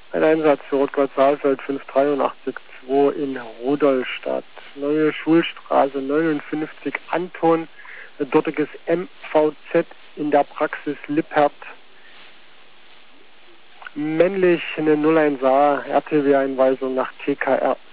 Ein Einsatz für Rot-Kreuz-Saalfeld 5882 in Rudolstadt. Neue Schulstraße 59 Anton, dortiges MVZ in der Praxis Lippert. Männlich eine 01A RTW-Einweisung nach TKR